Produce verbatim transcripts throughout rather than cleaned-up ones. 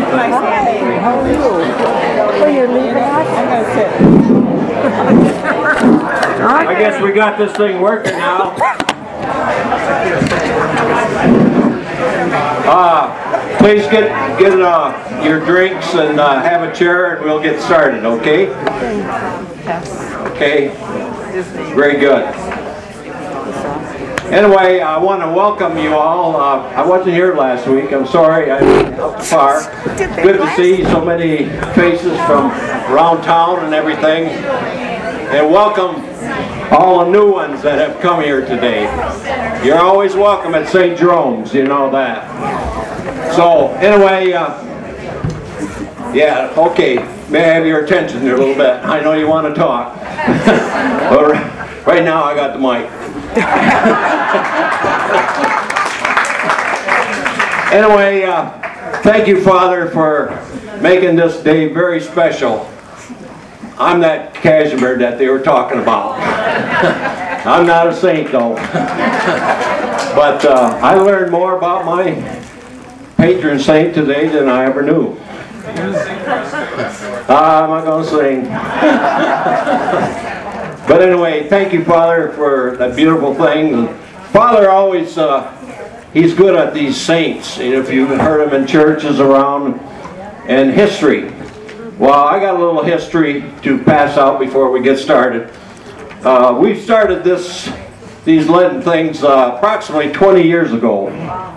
Hi, Sandy. How are you? Oh, you're leaving us? I'm going to sit. I guess we got this thing working now. Uh, please get get uh, your drinks and uh, have a chair, and we'll get started. Okay? Okay. Very good. Anyway, I want to welcome you all. Uh, I wasn't here last week. I'm sorry. I went up far. Good to see so many faces from around town and everything. And welcome all the new ones that have come here today. You're always welcome at Saint Jerome's, you know that. So, anyway, uh, yeah, okay, may I have your attention here a little bit? I know you want to talk. But right now I got the mic. Anyway, uh, thank you, Father, for making this day very special. I'm that Casimir that they were talking about. I'm not a saint, though. But uh, I learned more about my patron saint today than I ever knew. Uh, I'm not going to sing. But anyway, thank you, Father, for that beautiful thing. Father always, uh, he's good at these saints. If you've heard him in churches around, and history. Well, I got a little history to pass out before we get started. Uh, we started this, these Lenten things uh, approximately twenty years ago.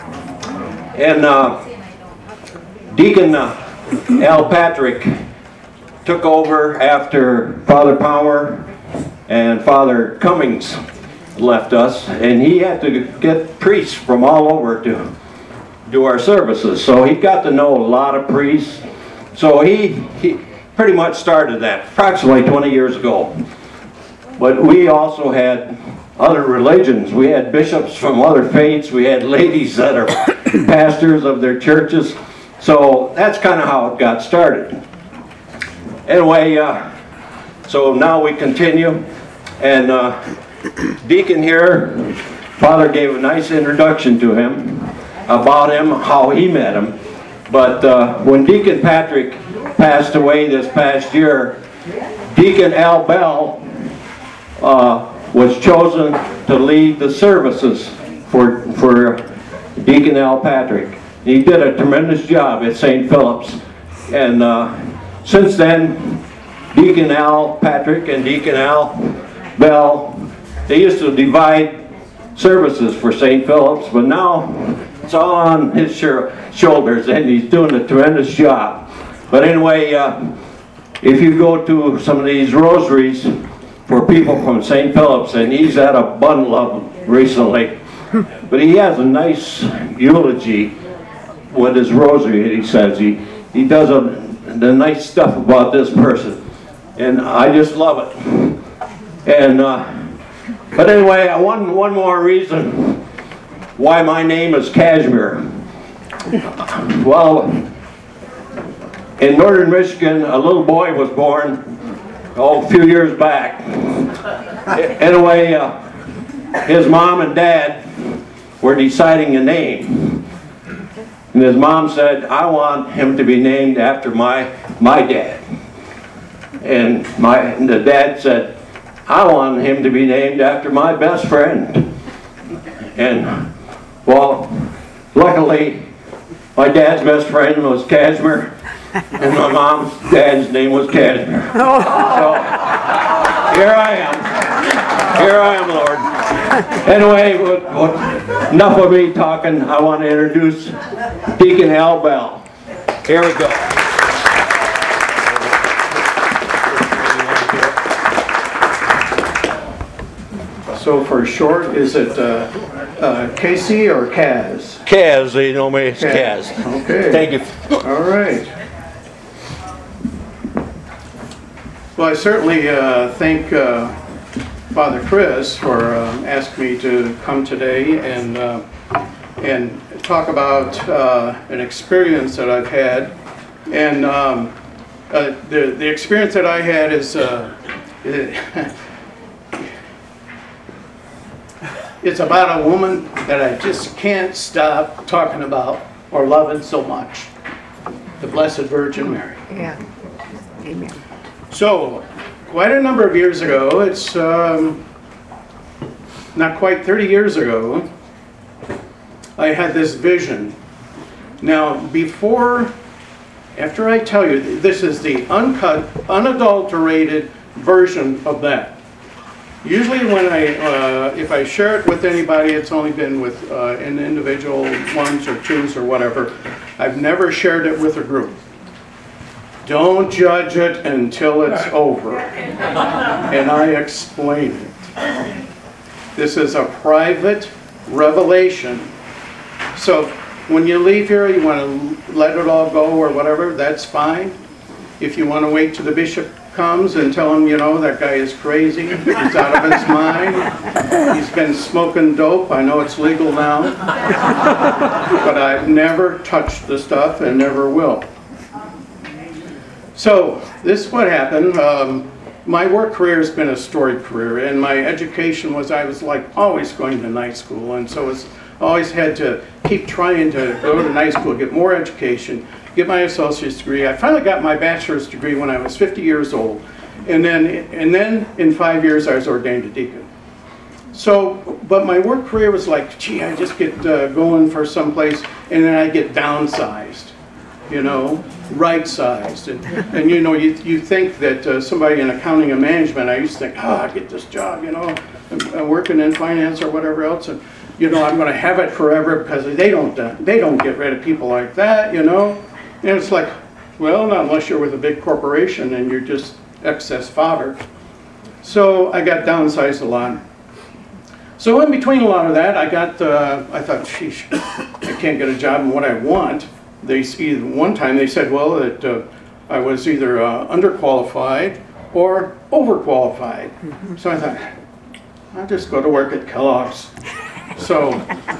And uh, Deacon uh, Al Patrick took over after Father Power and Father Cummings left us, and he had to get priests from all over to do our services. So he got to know a lot of priests. So he, he pretty much started that approximately twenty years ago. But we also had other religions. We had bishops from other faiths. We had ladies that are pastors of their churches. So that's kind of how it got started. Anyway, uh, so now we continue. And uh, Deacon here, Father gave a nice introduction to him, about him, how he met him. But uh, when Deacon Patrick passed away this past year, Deacon Al Bell uh, was chosen to lead the services for, for Deacon Al Patrick. He did a tremendous job at Saint Philip's. And uh, since then, Deacon Al Patrick and Deacon Al Bell, they used to divide services for Saint Philip's, but now it's all on his shoulders, and he's doing a tremendous job. But anyway, uh, if you go to some of these rosaries for people from Saint Philip's, and he's had a bundle of them recently, but he has a nice eulogy with his rosary. He says he he does a, the nice stuff about this person, and I just love it. And uh, but anyway, one one more reason why my name is Casimir. Well, in northern Michigan, a little boy was born oh, a few years back. Anyway, uh, his mom and dad were deciding a name. And his mom said, I want him to be named after my, my dad. And my and the dad said, I want him to be named after my best friend. And well, luckily, my dad's best friend was Casimir, and my mom's dad's name was Casimir. So, here I am. Here I am, Lord. Anyway, what, what, enough of me talking. I want to introduce Deacon Al Bell. Here we go. So for short, is it uh, uh, Casey or Kaz? Kaz, you know me, it's Kaz. Kaz. Okay. Thank you. All right. Well, I certainly uh, thank uh, Father Chris for uh, asking me to come today and uh, and talk about uh, an experience that I've had. And um, uh, the the experience that I had is. Uh, it, It's about a woman that I just can't stop talking about or loving so much. The Blessed Virgin Mary. Yeah. Amen. So, quite a number of years ago, it's um, not quite thirty years ago, I had this vision. Now, before, after I tell you, this is the uncut, unadulterated version of that. Usually when I, uh, if I share it with anybody, it's only been with uh, an individual, ones or twos or whatever. I've never shared it with a group. Don't judge it until it's over. And I explain it. This is a private revelation. So when you leave here, you want to let it all go or whatever, that's fine. If you want to wait till the bishop comes and tell him, you know, that guy is crazy, he's out of his mind, he's been smoking dope, I know it's legal now, but I've never touched the stuff and never will. So, this is what happened. Um, my work career has been a storied career, and my education was, I was like always going to night school, and so it's always had to keep trying to go to night school, get more education, get my associate's degree. I finally got my bachelor's degree when I was fifty years old, and then and then in five years I was ordained a deacon. So, but my work career was like, gee, I just get uh, going for someplace, and then I get downsized, you know, right-sized, and, and you know, you you think that uh, somebody in accounting and management, I used to think, oh, I get this job, you know, I'm, I'm working in finance or whatever else, and you know, I'm going to have it forever because they don't uh, they don't get rid of people like that, you know. And it's like, well, not unless you're with a big corporation and you're just excess fodder. So I got downsized a lot. So in between a lot of that, I got, uh, I thought, sheesh, I can't get a job in what I want. They either, one time they said, well, that uh, I was either uh, underqualified or overqualified. Mm-hmm. So I thought, I'll just go to work at Kellogg's. So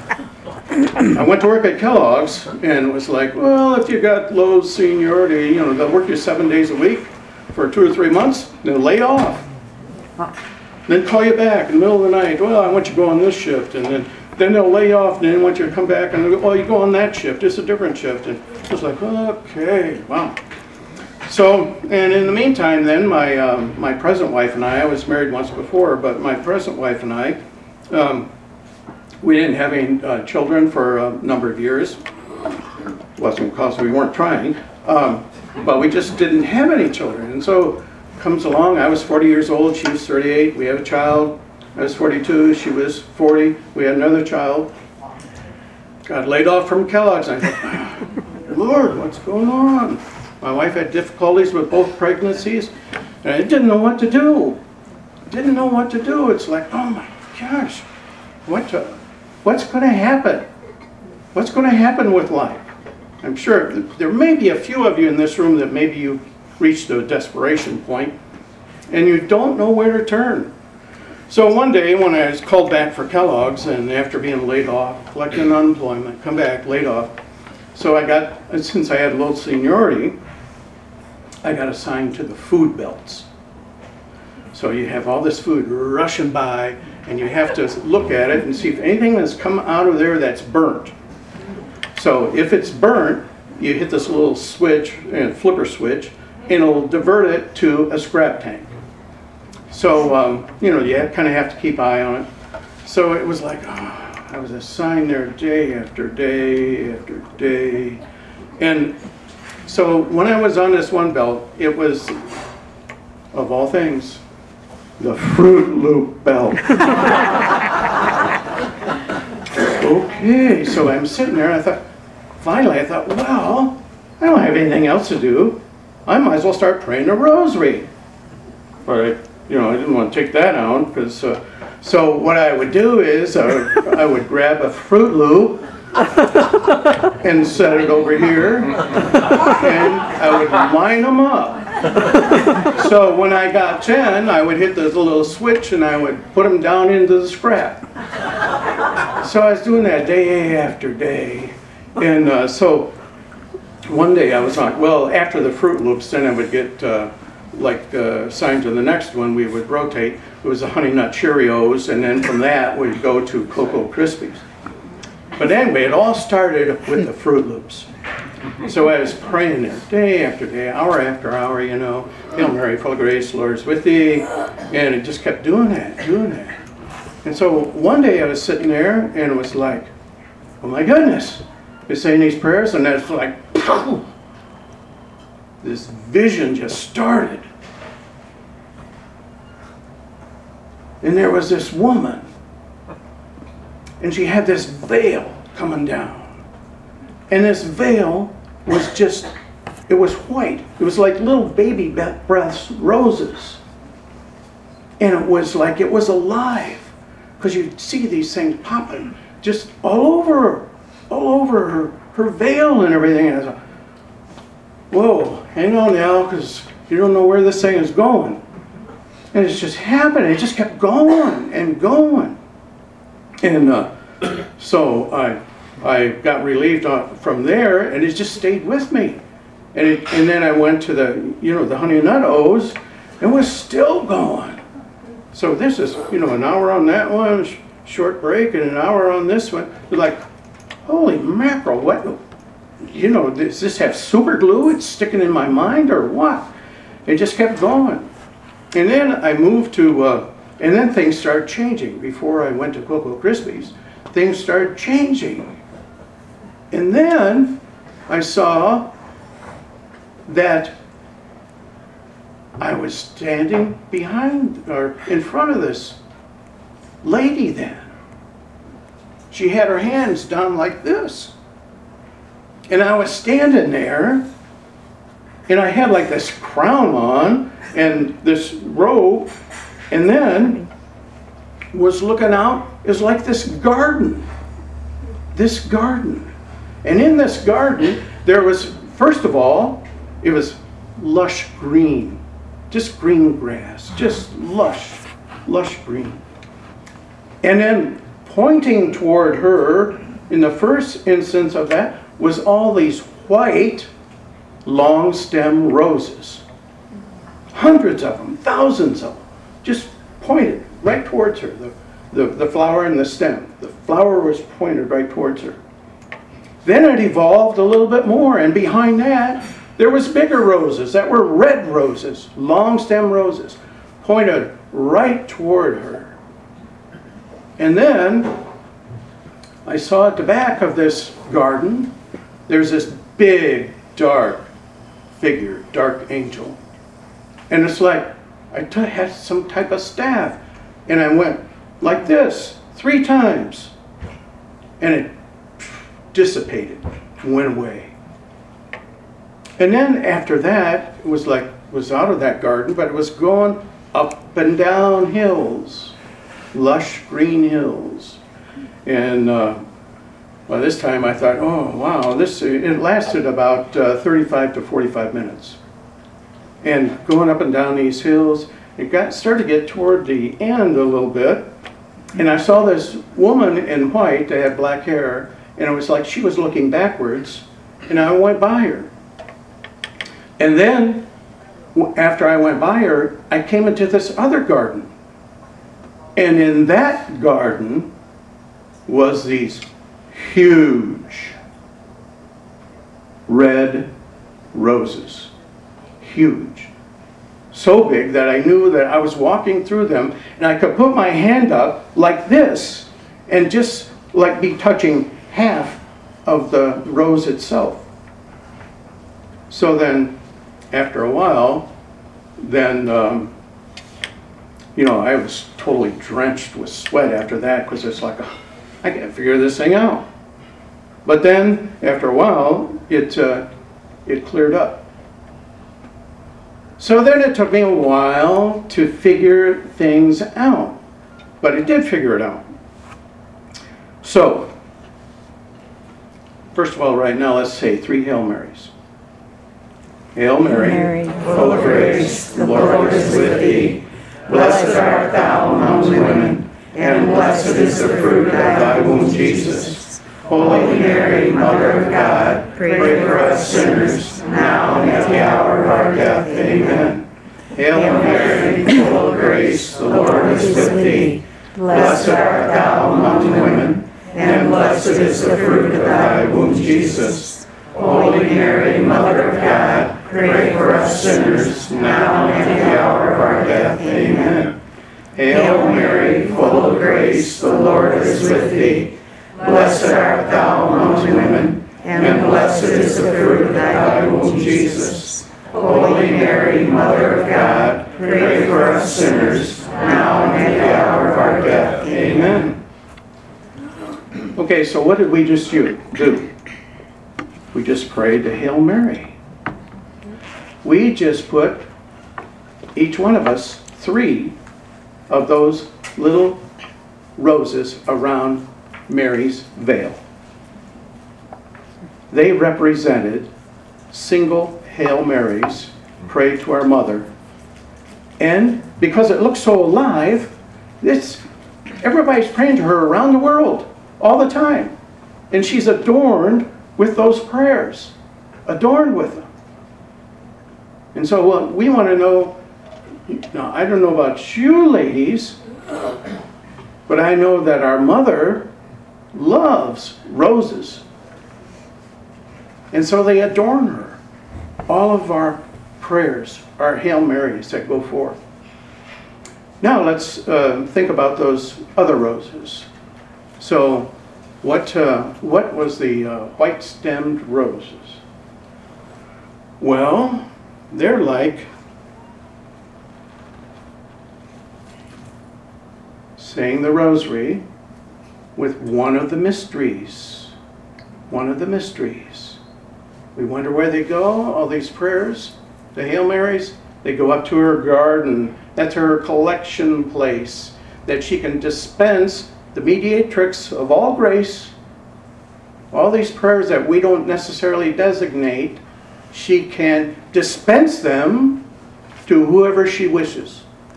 I went to work at Kellogg's and was like, well, if you got low seniority, you know, they'll work you seven days a week for two or three months, then lay off. Then call you back in the middle of the night. Well, I want you to go on this shift, and then then they'll lay you off, and then want you to come back, and they'll go, oh, you go on that shift. It's a different shift. And it was like, okay, wow. So, and in the meantime, then my um, my present wife and I, I was married once before, but my present wife and I, um, we didn't have any uh, children for a number of years. It wasn't because we weren't trying, um, but we just didn't have any children. And so comes along, I was forty years old, she was thirty-eight, we have a child. I was forty-two, she was forty, we had another child. Got laid off from Kellogg's. I thought, Lord, what's going on? My wife had difficulties with both pregnancies, and I didn't know what to do. Didn't know what to do. It's like, oh my gosh, what to, what's going to happen? What's going to happen with life? I'm sure there may be a few of you in this room that maybe you reached a desperation point, and you don't know where to turn. So one day when I was called back for Kellogg's, and after being laid off, collecting unemployment, come back, laid off. So I got, since I had low seniority, I got assigned to the food belts. So you have all this food rushing by, and you have to look at it and see if anything has come out of there that's burnt. So if it's burnt, you hit this little switch, a flipper switch, and it'll divert it to a scrap tank. So, um, you know, you kind of have to keep eye on it. So it was like, oh, I was assigned there day after day after day. And so when I was on this one belt, it was, of all things, the Fruit Loop belt. Okay, so I'm sitting there, and I thought, finally, I thought, well, I don't have anything else to do. I might as well start praying the rosary. But I, you know, I didn't want to take that out, because, uh, so what I would do is I would, I would grab a Fruit Loop and set it over here, and I would line them up. So when I got ten, I would hit this little switch and I would put them down into the scrap. So I was doing that day after day. And uh, so one day I was like, well, after the Fruit Loops, then I would get, uh, like, uh, assigned to the next one, we would rotate. It was the Honey Nut Cheerios, and then from that we'd go to Cocoa Krispies. But anyway, it all started with the Fruit Loops. So I was praying there day after day, hour after hour, you know, Hail Mary, full of grace, the Lord is with thee. And it just kept doing that, doing that. And so one day I was sitting there and it was like, oh my goodness. You're saying these prayers and it's like, pow! This vision just started. And there was this woman. And she had this veil coming down. And this veil was just, it was white. It was like little baby breaths, roses. And it was like it was alive. Because you'd see these things popping just all over her, all over her, her veil and everything. And I was like, whoa, hang on now, because you don't know where this thing is going. And it's just happening. It just kept going and going. And uh, so I I got relieved on, from there, and it just stayed with me. And it, and then I went to the, you know, the Honey Nut O's, and it was still going. So this is, you know, an hour on that one, sh short break, and an hour on this one. You're like, holy mackerel, what? You know, does this have super glue? It's sticking in my mind, or what? It just kept going. And then I moved to, uh, and then things started changing. Before I went to Cocoa Krispies, things started changing. And then I saw that I was standing behind, or in front of this lady then. She had her hands down like this. And I was standing there, and I had like this crown on, and this robe, and then was looking out, is like this garden. This garden. And in this garden, there was, first of all, it was lush green. Just green grass. Just lush, lush green. And then pointing toward her, in the first instance of that, was all these white, long stem roses. Hundreds of them, thousands of them, just pointed right towards her, the, the, the flower and the stem. The flower was pointed right towards her. Then it evolved a little bit more, and behind that, there was bigger roses that were red roses, long stem roses, pointed right toward her. And then I saw at the back of this garden, there's this big, dark figure, dark angel. And it's like, I t had some type of staff. And I went like this, three times. And it dissipated, went away. And then after that, it was like, it was out of that garden, but it was going up and down hills, lush green hills. And uh, by this time I thought, oh wow, this, it lasted about uh, thirty-five to forty-five minutes. And going up and down these hills, it got started to get toward the end a little bit. And I saw this woman in white that had black hair, and it was like she was looking backwards, and I went by her. And then, after I went by her, I came into this other garden. And in that garden was these huge red roses. Huge. So big that I knew that I was walking through them, and I could put my hand up like this and just like be touching half of the rose itself. So then, after a while, then, um, you know, I was totally drenched with sweat after that, because it's like, oh, I can't figure this thing out. But then, after a while, it, uh, it cleared up. So then it took me a while to figure things out. But it did figure it out. So, first of all, right now, let's say three Hail Marys. Hail Mary, Mary, full of grace, the Lord is with thee. Blessed art thou among women, and blessed is the fruit of thy womb, Jesus. Holy Mary, Mother of God, pray for us sinners, now and at the hour of our death. Amen. Hail Mary, full of grace, the Lord is with thee. Blessed art thou among women, and blessed is the fruit of thy womb, Jesus. Holy Mary, Mother of God, pray for us sinners, now and at the hour of our death. Amen. Hail Mary, full of grace, the Lord is with thee. Blessed art thou among women, and blessed is the fruit of thy womb, Jesus. Holy Mary, Mother of God, pray for us sinners, now and at the hour of our death. Amen. Okay, so what did we just do? We just prayed the Hail Mary. We just put, each one of us, three of those little roses around Mary's veil. They represented single Hail Marys prayed to our mother. And because it looks so alive, it's, everybody's praying to her around the world all the time. And she's adorned with those prayers, adorned with them. And so well, we want to know, now I don't know about you ladies, but I know that our mother loves roses. And so they adorn her. All of our prayers are Hail Marys that go forth. Now let's uh, think about those other roses. So what, uh, what was the uh, white-stemmed roses? Well, they're like saying the rosary with one of the mysteries. One of the mysteries. We wonder where they go, all these prayers, the Hail Marys. They go up to her garden. That's her collection place, that she can dispense the mediatrix of all grace. All these prayers that we don't necessarily designate, she can dispense them to whoever she wishes.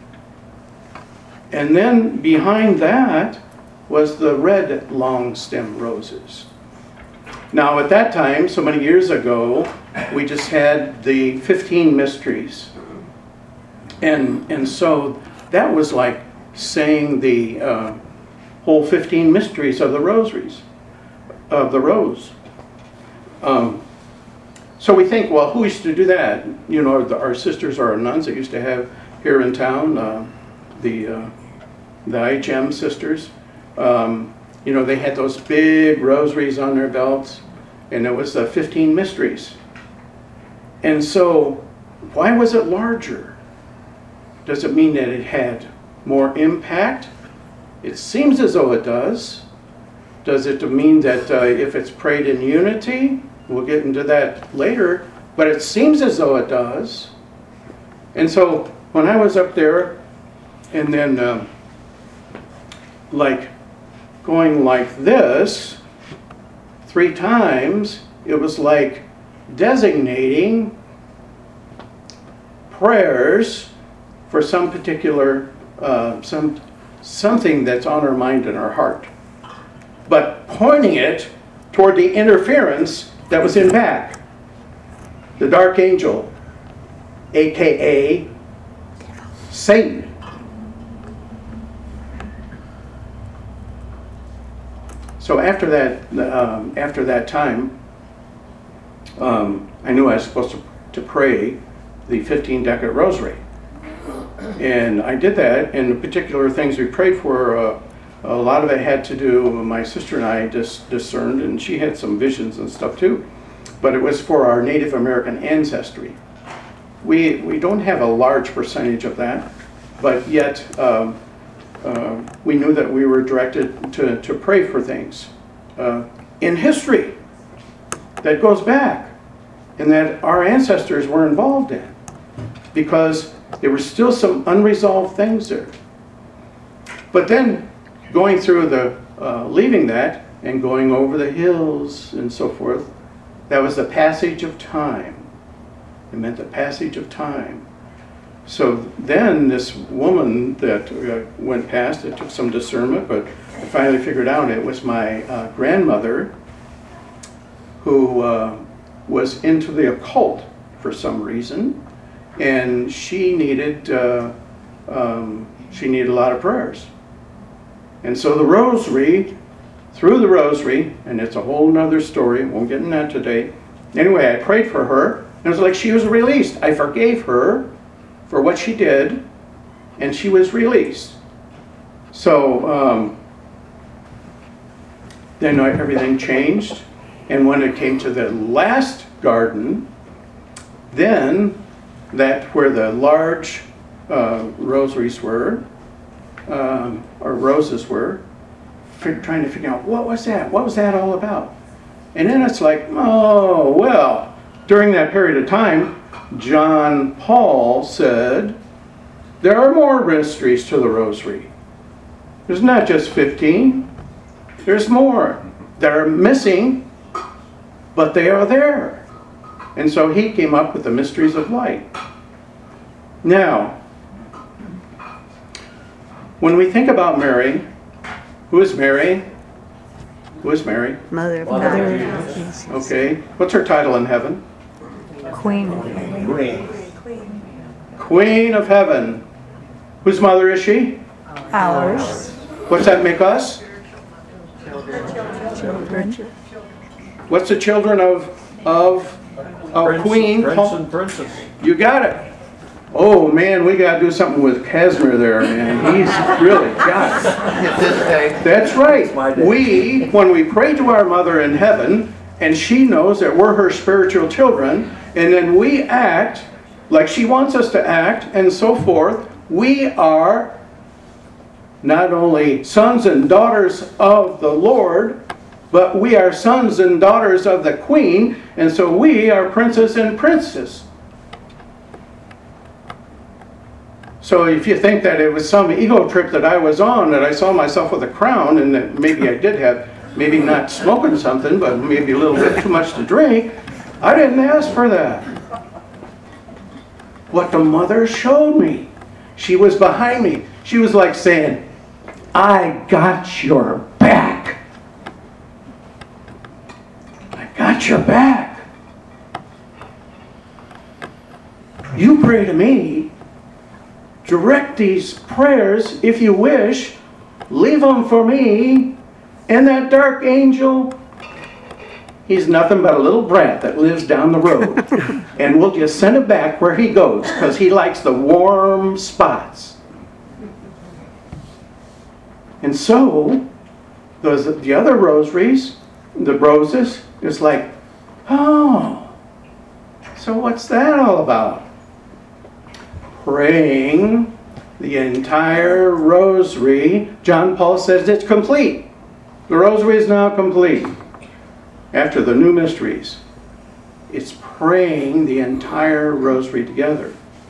And then behind that was the red long stem roses. Now at that time, so many years ago, we just had the fifteen mysteries. And, and so that was like saying the uh, whole fifteen mysteries of the rosaries, of the rose. Um, so we think, well, who used to do that? You know, the, our sisters or our nuns that used to have here in town, uh, the, uh, the I H M sisters. Um, you know, they had those big rosaries on their belts, and it was the fifteen mysteries. And so, why was it larger? Does it mean that it had more impact? It seems as though it does. Does it mean that uh, if it's prayed in unity? We'll get into that later, but it seems as though it does. And so, when I was up there, and then um, like going like this three times, it was like designating prayers for some particular, uh, some something that's on our mind and our heart, but pointing it toward the interference that was in back. The dark angel, aka Satan. So after that, um, after that time, um, I knew I was supposed to, to pray the fifteen decade rosary. And I did that, and the particular things we prayed for, uh, a lot of it had to do, my sister and I dis discerned, and she had some visions and stuff too, but it was for our Native American ancestry. We, we don't have a large percentage of that, but yet um, uh, we knew that we were directed to, to pray for things uh, in history that goes back and that our ancestors were involved in, because there were still some unresolved things there. But then going through the, uh, leaving that and going over the hills and so forth, that was the passage of time. It meant the passage of time. So then this woman that uh, went past, it took some discernment, but I finally figured out it was my uh, grandmother who uh, was into the occult for some reason, and she needed uh, um, she needed a lot of prayers. And so the rosary, through the rosary, and it's a whole nother story, won't get into that today, anyway, I prayed for her, and it was like she was released. I forgave her for what she did, and she was released. So um, then everything changed, and when it came to the last garden, then that where the large uh, rosaries were, um, or roses were, trying to figure out what was that? What was that all about? And then it's like, oh, well, during that period of time, John Paul said, there are more mysteries to the rosary. There's not just fifteen. There's more that are missing, but they are there. And so he came up with the mysteries of light. Now, when we think about Mary, who is Mary? Who is Mary? Mother of Mother God. of Jesus. Okay. What's her title in heaven? Queen. Green. Queen of heaven. Whose mother is she? Ours. What's that make us? Children. What's the children of of of Prince, Queen? Prince and princess. You got it. Oh man, we gotta do something with Casimir there, man. He's really got it. It's this day. That's right. my day. We, when we pray to our mother in heaven, and she knows that we're her spiritual children, and then we act like she wants us to act, and so forth, we are not only sons and daughters of the Lord, but we are sons and daughters of the Queen, and so we are princes and princesses. So if you think that it was some ego trip that I was on, that I saw myself with a crown, and that maybe I did have, maybe not smoking something, but maybe a little bit too much to drink, I didn't ask for that. What the mother showed me. She was behind me. She was like saying, I got your back. I got your back. You pray to me. Direct these prayers, if you wish. Leave them for me. And that dark angel, he's nothing but a little brat that lives down the road. And we'll just send him back where he goes, because he likes the warm spots. And so, those the other rosaries, the roses, it's like, oh, so what's that all about? Praying the entire rosary. John Paul says it's complete. The rosary is now complete. After the new mysteries, it's praying the entire rosary together.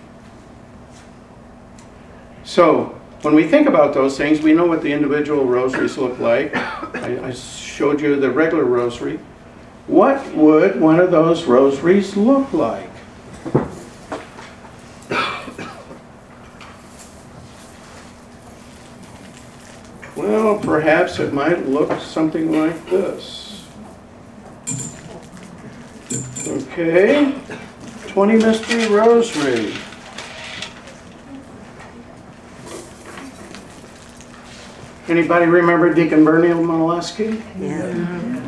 So, when we think about those things, we know what the individual rosaries look like. I, I showed you the regular rosary. What would one of those rosaries look like? Well, perhaps it might look something like this. Okay, twenty Mystery Rosary. Anybody remember Deacon Bernie Molesky? Yeah.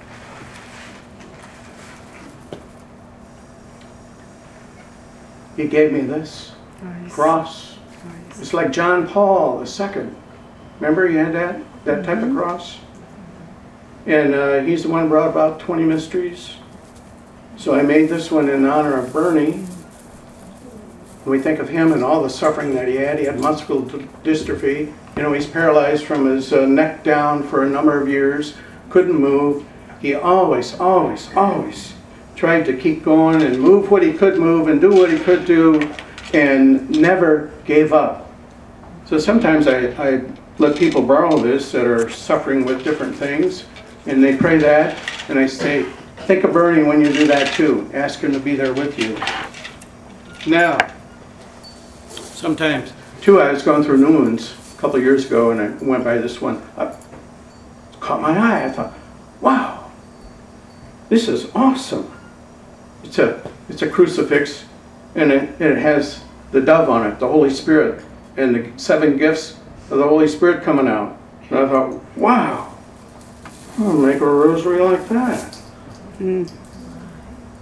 He gave me this cross. It's like John Paul the Second. Remember he had that, that type of cross? And uh, he's the one who brought about twenty mysteries. So I made this one in honor of Bernie. When we think of him and all the suffering that he had, he had muscular dystrophy. You know, he's paralyzed from his uh, neck down for a number of years, couldn't move. He always, always, always tried to keep going and move what he could move and do what he could do, and never gave up. So sometimes I, I let people borrow this that are suffering with different things, and they pray that, and I say, think of Bernie when you do that too. Ask him to be there with you. Now, sometimes, too, I was going through Newman's a couple of years ago, and I went by this one. I caught my eye. I thought, wow, this is awesome. It's a, it's a crucifix, and it, it has the dove on it, the Holy Spirit, and the seven gifts of the Holy Spirit coming out. And I thought, wow, I'll make a rosary like that. Mm.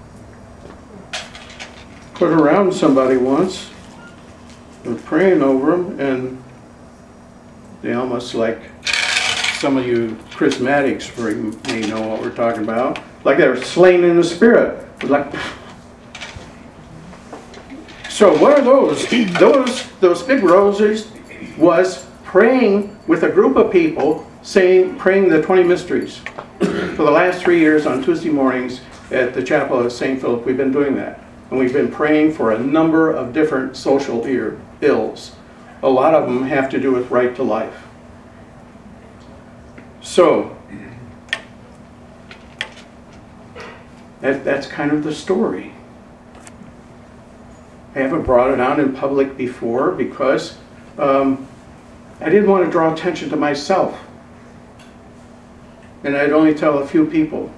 put around somebody once, and praying over them, and they almost like, some of you charismatics may know what we're talking about, like they were slain in the spirit. It was like, so what are those? Those those big roses was praying with a group of people, saying, praying the twenty mysteries. For the last three years on Tuesday mornings at the chapel of Saint Philip, we've been doing that. And we've been praying for a number of different social ear, ills. A lot of them have to do with right to life. So, that, that's kind of the story. I haven't brought it out in public before because um, I didn't want to draw attention to myself. And I'd only tell a few people.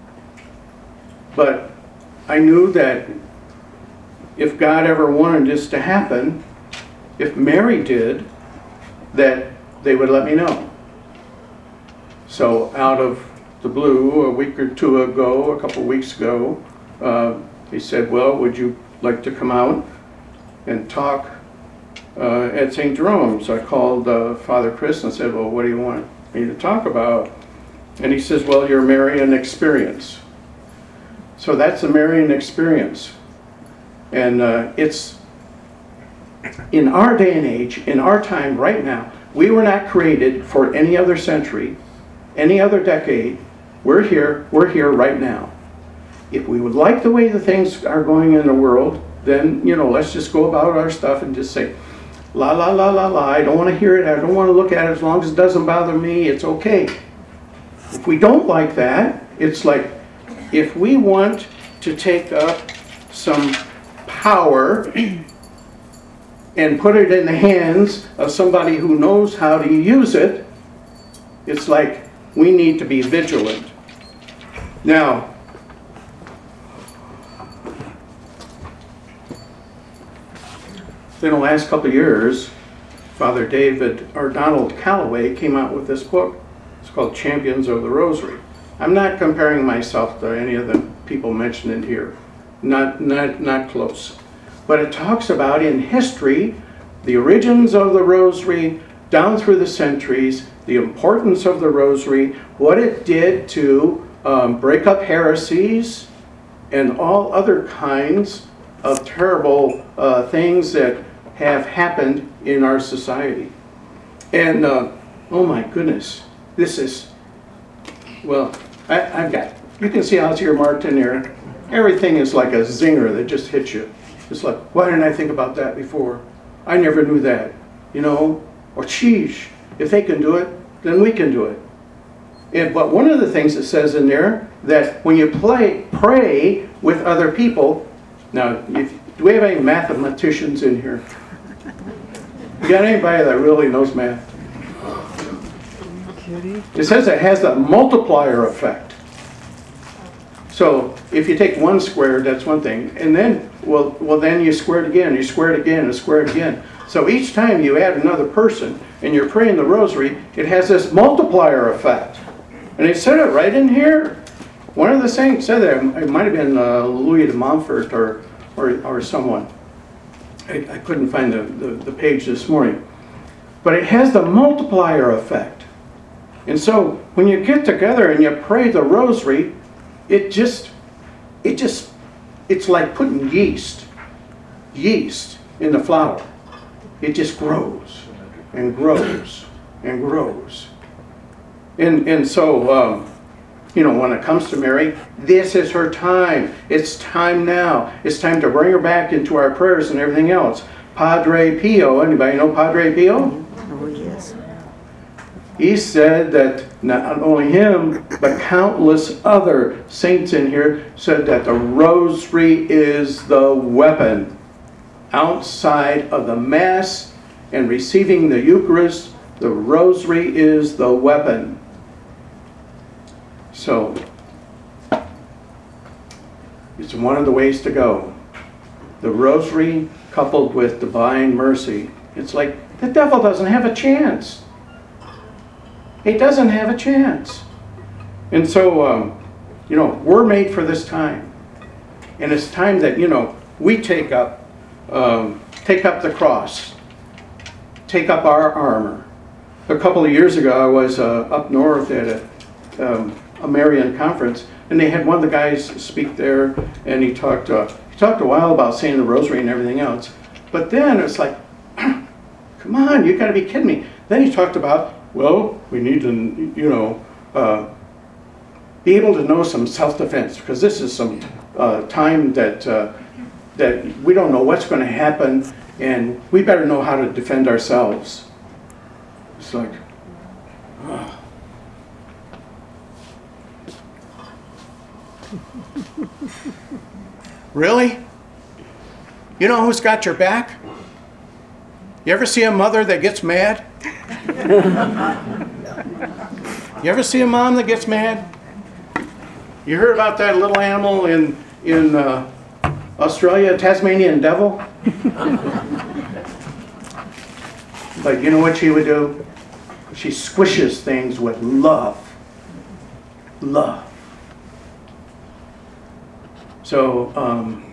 But I knew that if God ever wanted this to happen, if Mary did, that they would let me know. So out of the blue, a week or two ago, a couple weeks ago, uh, he said, well, would you like to come out and talk uh, at Saint Jerome's? I called uh, Father Chris and said, well, what do you want me to talk about? And he says, well, your Marian experience. So that's the Marian experience. And uh, it's, in our day and age, in our time right now, we were not created for any other century, any other decade. We're here, we're here right now. If we would like the way the things are going in the world, then, you know, let's just go about our stuff and just say, la, la, la, la, la, I don't want to hear it, I don't want to look at it, as long as it doesn't bother me, it's okay. If we don't like that, it's like, if we want to take up some power and put it in the hands of somebody who knows how to use it, it's like we need to be vigilant. Now, in the last couple of years, Father David, or Donald Calloway, came out with this book. It's called Champions of the Rosary. I'm not comparing myself to any of the people mentioned in here. Not, not, not close. But it talks about, in history, the origins of the Rosary, down through the centuries, the importance of the Rosary, what it did to um, break up heresies, and all other kinds of terrible uh, things that have happened in our society. And, uh, oh my goodness, this is, well, I, I've got, you can see how it's earmarked in there. Everything is like a zinger that just hits you. It's like, why didn't I think about that before? I never knew that, you know? Or, sheesh, if they can do it, then we can do it. And, but one of the things it says in there, that when you play, pray with other people, now, if, do we have any mathematicians in here? You got anybody that really knows math? It says it has a multiplier effect. So if you take one squared, that's one thing. And then, well, well, then you square it again, you square it again, and square it again. So each time you add another person and you're praying the rosary, it has this multiplier effect. And it said it right in here. One of the saints said that. It might have been uh, Louis de Montfort or, or, or someone. I, I couldn't find the, the, the page this morning. But it has the multiplier effect. And so when you get together and you pray the rosary, it just, it just, it's like putting yeast, yeast in the flour. It just grows and grows and grows. And, and so, um, you know, when it comes to Mary, this is her time. It's time now. It's time to bring her back into our prayers and everything else. Padre Pio, anybody know Padre Pio? Oh, yes. He said that not only him, but countless other saints in here said that the rosary is the weapon. Outside of the Mass and receiving the Eucharist, the rosary is the weapon. So, it's one of the ways to go. The rosary coupled with divine mercy. It's like the devil doesn't have a chance. He doesn't have a chance. And so, um, you know, we're made for this time. And it's time that, you know, we take up, um, take up the cross, take up our armor. A couple of years ago, I was uh, up north at a, um, a Marian conference, and they had one of the guys speak there, and he talked, uh, he talked a while about saying the rosary and everything else. But then it's like, come on, you got to be kidding me. Then he talked about, well, we need to, you know, uh, be able to know some self-defense, because this is some uh, time that uh, that we don't know what's going to happen, and we better know how to defend ourselves. It's like, oh. Really? You know who's got your back? You ever see a mother that gets mad? You ever see a mom that gets mad? You heard about that little animal in in uh, Australia, Tasmanian devil? But you know what she would do? She squishes things with love. Love. So, um,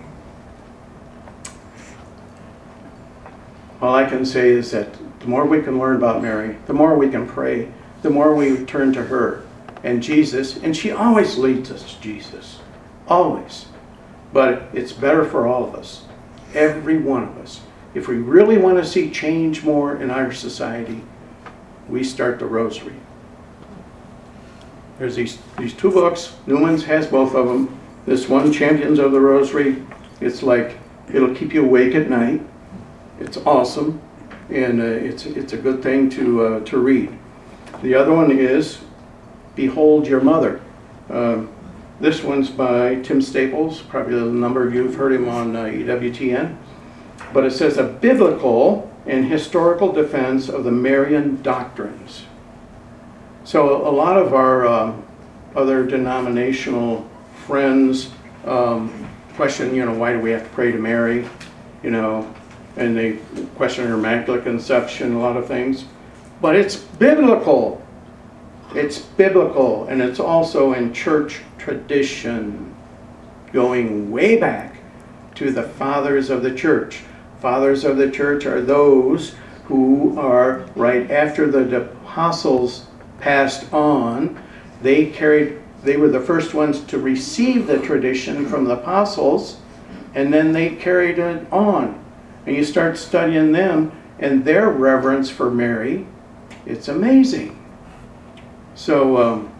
all I can say is that the more we can learn about Mary, the more we can pray, the more we turn to her and Jesus, and she always leads us to Jesus. Always. But it's better for all of us, every one of us. If we really want to see change more in our society, we start the rosary. There's these, these two books. Newman's has both of them. This one, Champions of the Rosary, it's like, it'll keep you awake at night. It's awesome, and uh, it's, it's a good thing to, uh, to read. The other one is Behold Your Mother. Uh, this one's by Tim Staples. Probably a number of you have heard him on uh, E W T N. But it says, a biblical and historical defense of the Marian doctrines. So a lot of our uh, other denominational friends um, question, you know, why do we have to pray to Mary? You know, and they question her Immaculate Conception, a lot of things. But it's biblical. It's biblical, and it's also in church tradition, going way back to the fathers of the church. Fathers of the church are those who are right after the apostles passed on. They carried, they were the first ones to receive the tradition from the apostles, and then they carried it on. And you start studying them and their reverence for Mary. It's amazing. So um,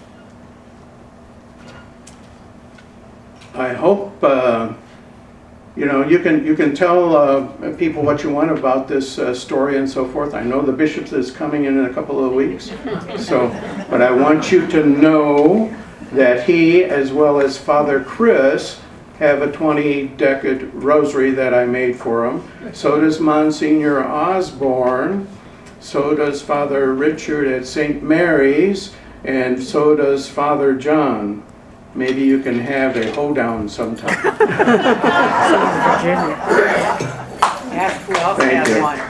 I hope uh, you know you can you can tell uh, people what you want about this uh, story and so forth. I know the bishop is coming in in a couple of weeks, so but I want you to know that he, as well as Father Chris, have a twenty decade rosary that I made for him. So does Monsignor Osborne. So does Father Richard at Saint Mary's, and so does Father John. Maybe you can have a hoedown sometime. Virginia. Ask who else Thank has you. one.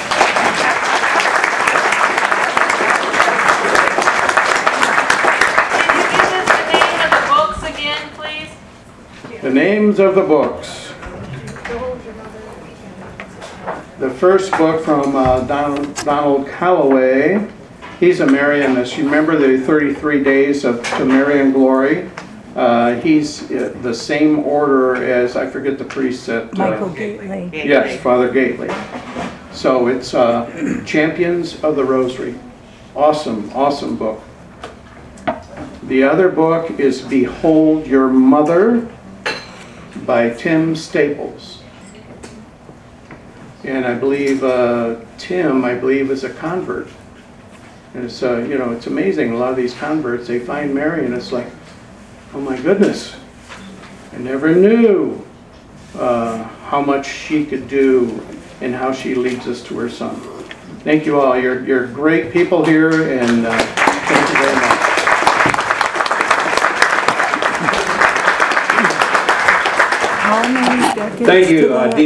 Can you give us the name of the books again, please? The names of the books. The first book from uh, Donald, Donald Calloway. He's a Marianist. You remember the thirty-three days of the Marian glory? Uh, he's uh, the same order as, I forget the priest at... Uh, Michael Gately. Yes, Father Gately. So it's uh, Champions of the Rosary. Awesome, awesome book. The other book is Behold Your Mother by Tim Staples. And I believe uh, Tim, I believe, is a convert. And it's, uh, you know, it's amazing. A lot of these converts, they find Mary and it's like, oh my goodness, I never knew uh, how much she could do and how she leads us to her Son. Thank you all. You're, you're great people here, and uh, thank you very much. How many decades Thank you, to uh, that?